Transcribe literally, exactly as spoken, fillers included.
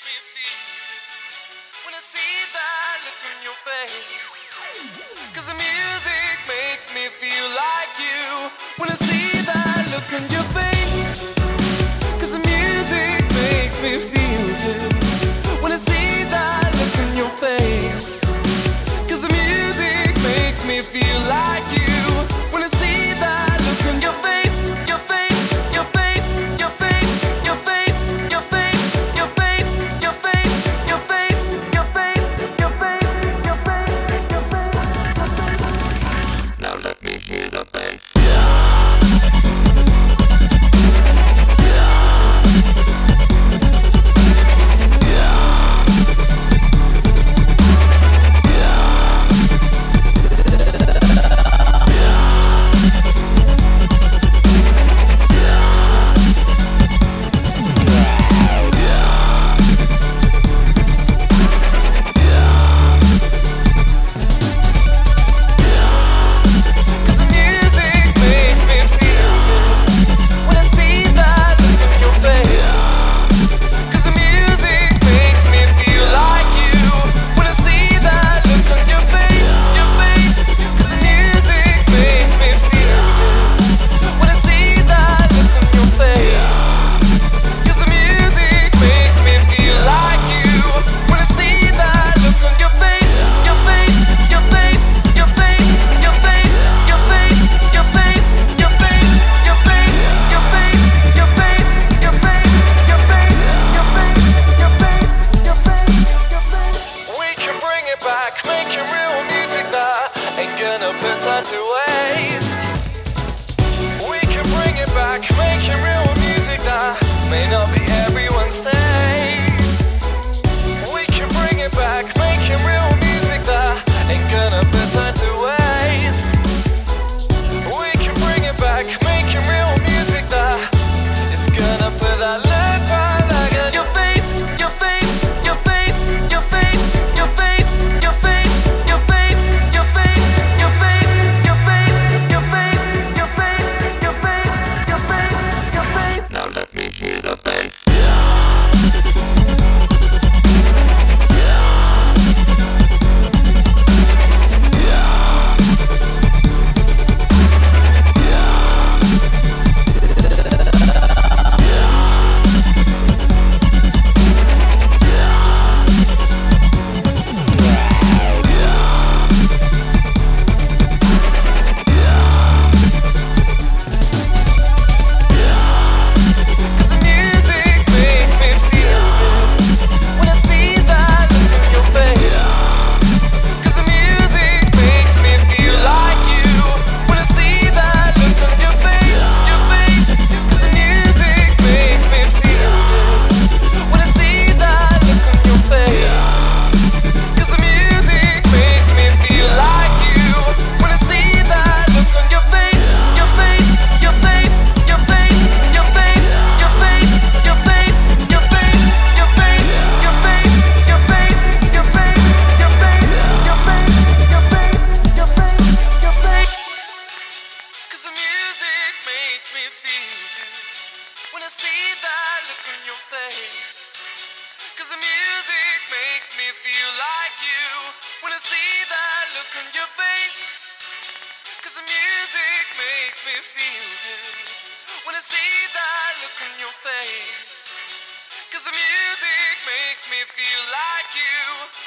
me feel when I see that look on your face. Cause the music makes me feel like you when I see that look on your face. Cause the music makes me feel good when I see that look on your face. Cause the music makes me feel like you when I see that look on your face. Your face, your face, your face, your face, your face, your face, your face, your face, your face, your face, your face, your face. Now let me hear the bass. To waste. We can bring it back, making real music that may not be everyone's taste. We can bring it back, making real music that ain't gonna put time to waste. We can bring it back, making real music that is gonna put that look right back at your face, your face, your face, your face, your face, your face, your face, your face, your face. Now let me hear the bass. When I see that look on your face. Cause the music makes me feel like you when I see that look on your face. Cause the music makes me feel good when I see that look on your face. Cause the music makes me feel like you